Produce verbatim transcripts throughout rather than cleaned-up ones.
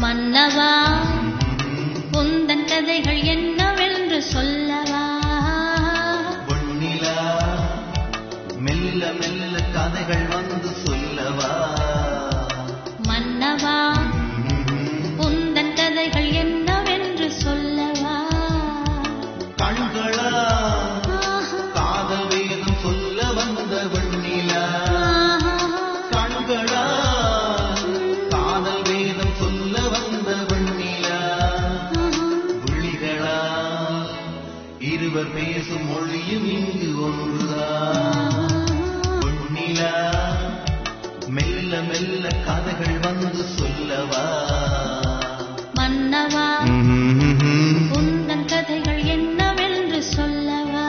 மன்னவா உந்தன் கதைகள் என்னவென்று சொல்லவா? பொன்னிலா மெல்ல மெல்ல கதைகள் வந்து சொல்லவா? மன்னவா உந்தன் கதைகள் என்னவென்று சொல்லவா? கண்களா காதல் வேதம் சொல்ல வந்த வெண்ணிலா, கண்களா காதல் வேதம் சொல்ல வந்த வெண்ணிலா, விழிகளா இருவர் பேசும் மொழியும் இங்கு ஒன்றுதான். வெண்ணிலா மெல்ல மெல்ல கதைகள் வந்து சொல்லவா? மன்னவா உந்தன் கதைகள் என்னவென்று சொல்லவா?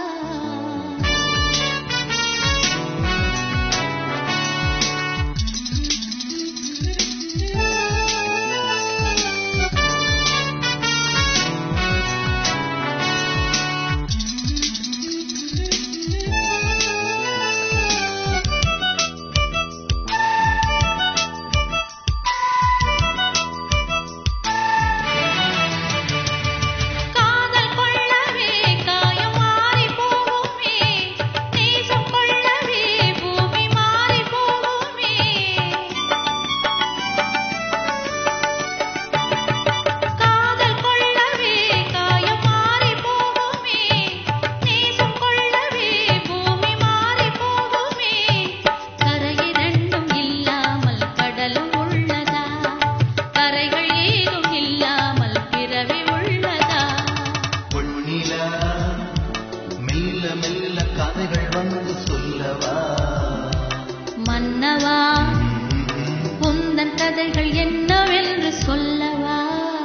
மெல்ல மெல்ல கதைகள் வந்து சொல்லவா? மன்னவா உந்தன் கதைகள் என்னவென்று சொல்லவா?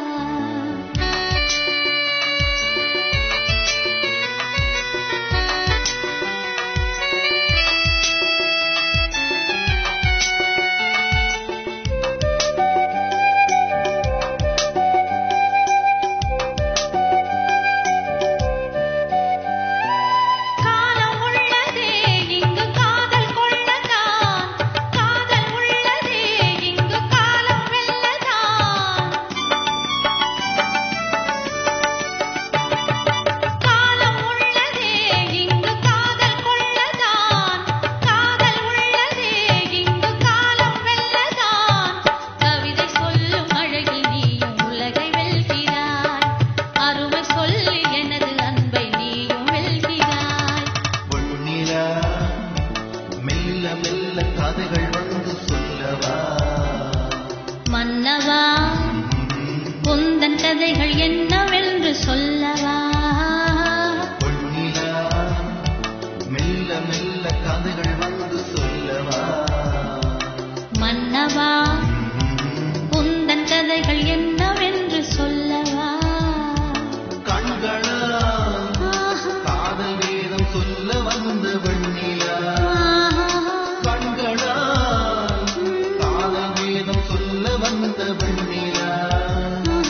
மெல்ல மெல்ல கதைகள் வந்து சொல்லவா? மன்னவா உந்தன் கதைகள் என்னவென்று சொல்லவா? பொன்னிலா மெல்ல மெல்ல கதைகள் வந்து சொல்லவா? மன்னவா உந்தன் கதைகள் என்னவென்று சொல்லவா? கண்களா காதல் வேதம் சொல்ல வந்த வெண்ணிலா, கண்களா காதல் வேதம் சொல்ல வந்த வெண்ணிலா,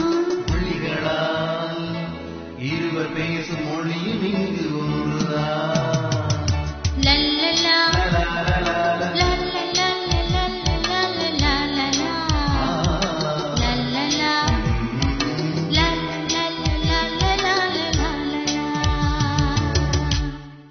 விழிகளா இருவர் பேசும் மொழியும் இங்கு ஒன்றுதான்.